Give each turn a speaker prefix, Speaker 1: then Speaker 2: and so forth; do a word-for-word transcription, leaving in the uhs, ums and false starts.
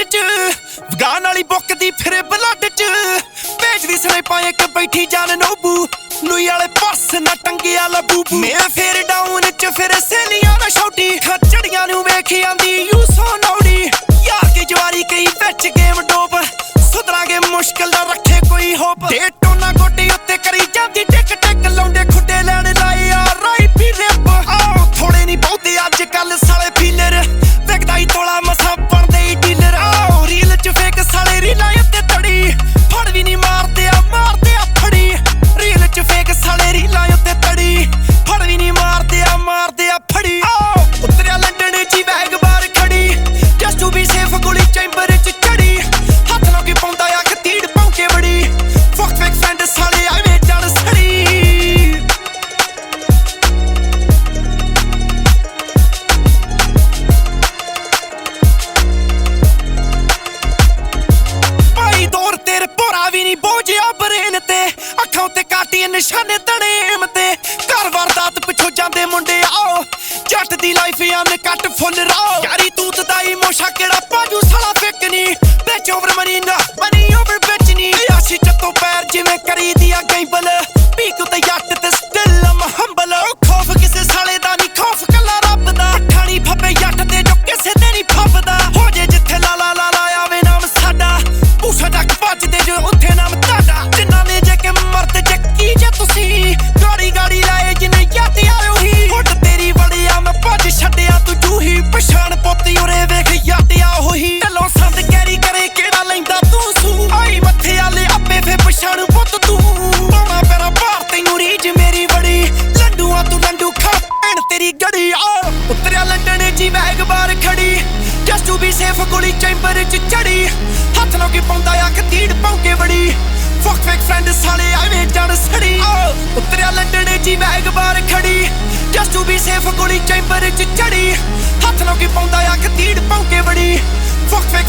Speaker 1: flood ਚ ਵਗਾਨ ਵਾਲੀ book ਦੀ ਫਿਰੇ ਬਲੱਡ ਚ ਭੇਜਦੀ ਸਨੇਪਾਂ ਇੱਕ ਬੈਠੀ ਜਾਨ ਨੋਬੂ ਲੂਈ ਵਾਲੇ ਪਰਸ ਨਾ ਟੰਗਿਆ ਲੱਭੂ ਮੈਂ ਫੇਰ ਡਾਊਨ ਚ ਫਿਰ ਸੇਲੀਆਂ ਦਾ ਛੋਟੀ ਖੱਚੜੀਆਂ ਨੂੰ ਵੇਖ ਆਂਦੀ ਯੂ ਸੋ ਨੌੜੀ ਯਾਰ ਕੇ ਜਵਾਰੀ ਕਈ ਵਿੱਚ ਗੇਮ ਡੋਪ ਸੁਧਰਾਂਗੇ ਮੁਸ਼ਕਿਲ ਦਾ ਰੱਖੇ ਕੋਈ ਹੋਪ ਦੇ ਟੋਨਾ ਗੋਡੀ ਉੱਤੇ ਕਰੀ ਜਾਂਦੀ ਟਿਕ ਟਿਕ ਲਾਉਂਦੇ ਖੁੱਡੇ ਲੈਣ ਲਾਏ ਆ ਰਾਈ ਪੀ ਰਿਪ ਆਓ ਥੋੜੇ ਨਹੀਂ ਬਹੁਤੇ ਅੱਜ ਕੱਲ ਸਾਲੇ ਫੀਲਰ ਵਿਕਦਾ ਹੀ ਤੋਲਾ ਮਸਾ ਬਣਦੇ ਹੀ ਡੀਲਰ ਆਓ ਰੀਲ ਚ ਫੇਕ ਸਾਲੇ ਰੀਲਾਂ ਉੱਤੇ ਤੜੀ ਫੜ ਵੀ ਨਹੀਂ ਮਾਰਦੇ ਆ ਮਾਰਦੇ ਆ ਫੜੀ ਰੀਲ ਚ ਫੇਕ ਸਾਲੇ ਰੀਲਾਂ ਉੱਤੇ ਤੜੀ ਫੜ ਵੀ ਨਹੀਂ ਮਾਰਦੇ ਆ ਮਾਰਦੇ ਆ ਫੜੀ ਆਓ ਉਤਰਿਆ ਲੰਡਨ ਚ ਬੈਗ ਬਾਰ ਖੜੀ ਜਸਟ ਟੂ ਬੀ ਸੇਫ ਗੋਲੀ ਚੈਂਬਰ ਚ ਚੜੀ ਹੱਥ ਨਾਲ ਕੀ ਪਾਉਂਦਾ ਆ ਖਤੀੜ ਪੌਂਕੇ ਬੜੀ ਫੱਕ ਫੇਕ ਫਰੈਂਡ ਸਾਲੇ ਆਵੇਂ ਜਾਣ ਸੜੀ ਭਾਈ ਦੌਰ ਤੇਰੇ ਭੋਰਾ ਵੀ ਨਹੀਂ ਬੋਝਿਆ ਬਰੇਨ ਤੇ ਅੱਖਾਂ ਉੱਤੇ ਕਾਟੀ ਨਿਸ਼ਾਨੇ ਤਣੇਮ ਤੇ ਘਰ ਵਾਰਦਾਤ ਪਿੱਛੋਂ ਜਾਂਦੇ ਮੁੰਡੇ ਆਓ ਜੱਟ ਦੀ ਲਾਈਫ ਅਨ ਕੱਟ ਫੁੱਲ ਰਾਓ ਯਾਰੀ ਤੂਤ ਦਾ ਇਮੋਸ਼ਾ ਕਿਹੜਾ ਪਾਜੂ ਸਾਲਾ ਫੇਕ ਨੀ ਵਿੱਚ ਓਵਰ ਮਨੀ ਨਾ ਮਨੀ ਓਵਰ ਵਿੱਚ ਨੀ ਆਸ਼ੀ ਚੱਤੋਂ ਪੈਰ ਜਿਵੇਂ ਕਰੀ ਦੀਆਂ ਗੈਂਬਲ ਪੀਕ ਉੱਤੇ ਜੱਟ ਤੇ ਸਟਿਲ ਅਮ ਹੰਬਲ ਖੌਫ ਕਿਸੇ ਸਾਲੇ ਦਾ ਨਹੀਂ ਖੌਫ ਕੱਲਾ ਰੱਬ ਦਾ ਠਾਣੀ ਫੱਬੇ ਜੱਟ ਤੇ ਜੋ ਕਿਸੇ ਤੇ ਨਹੀਂ ਫੱਬਦਾ ਹੋ ਜੇ ਜਿੱਥੇ ਲਾ ਲਾ ਲਾ ਲਾ ਆਵੇ ਨਾਮ ਸਾਡਾ ਪੂਛਾ ਡੱਕ ਭੱਜਦੇ ਜੋ ਉੱਥੇ ਨਾਮ ਤੁਹਾਡਾ ਜਿੰਨਾ ਨੇ ਜੇ ਕਿ ਮਰਦ ਜੇ ਕੀ ਜੇ ਤੁਸੀਂ ਗਾੜੀ ਗਾੜੀ ਲਾਏ ਜਿਨੇ ਯਾਦ ਆਇਓ ਹੀ ਹੁੱਡ ਤੇਰੀ ਵੜਿਆ ਮੈਂ ਭੱਜ ਛੱਡਿਆ ਤੂੰ ਜੂਹੀ ਪਛਾਣ ਪੋਤੀ ਉਰੇ ਵੇਖ ਯਾਦ ਆ ਹੋਈ ਢੱਲੋਂ ਸੰਦ ਕੈਰੀ ਕਰੇ ਕਿਹੜਾ ਲੈਂਦਾ ਤੂੰ ਸੂ ਆਈ ਮੱਥੇ ਆਲੇ ਆਪੇ ਫੇ ਪਛਾਣ ਪੁੱਤ ਤੂੰ ਪਾਉਣਾ ਪੈਰਾ ਭਾਰ ਤੈਨੂੰ ਰੀਝ ਮੇਰੀ ਬੜੀ ਲੰਡੂਆਂ ਤੂੰ ਲੰਡੂ ਖਾ ਭੈਣ ਤੇਰੀ ਗੜੀ ਆ ਉਤਰਿਆ ਲੰਡਨ ਜੀ ਬੈਗ ਬਾਰ ਖੜੀ ਜਸਟ ਟੂ ਬੀ ਸੇਫ ਗੋਲੀ ਚੈਂਬਰ ਚ ਚੜੀ ਹੱਥ ਨਾਲ ਕੀ ਪਾਉਂਦਾ ਆ ਖਤੀੜ ਪੌਂਕੇ ਬੜੀ ਫੱਕ ਫੇਕ ਫਰੈਂਡ ਸਾਲੇ ਆਵੇਂ ਜਾਣ ਸੜੀ ਉਤਰਿਆ ਲੰਡਨ ਜੀ ਬੈਗ ਬਾਰ ਖੜੀ ਜਸਟ ਟੂ ਬੀ ਸੇਫ ਗੋਲੀ ਚੈਂਬਰ ਚ ਚੜੀ ਹੱਥ ਨਾਲ ਕੀ ਪਾਉਂਦਾ ਆ ਖਤੀੜ ਪੌਂਕੇ ਬੜੀ ਫੱਕ